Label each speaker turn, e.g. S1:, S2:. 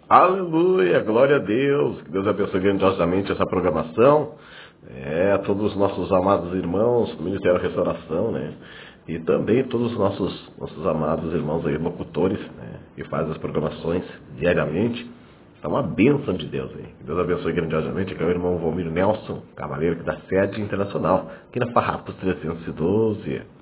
S1: Aleluia, glória a Deus. Que Deus abençoe grandiosamente essa programação. Todos os nossos amados irmãos do Ministério da Restauração, né? E também todos os nossos amados irmãos aí, locutores, né? Que fazem as programações diariamente. É uma bênção de Deus aí. Que Deus abençoe grandiosamente. Aqui é o irmão Valmir Nelson, cavaleiro aqui da sede internacional, aqui na Farrapos 312.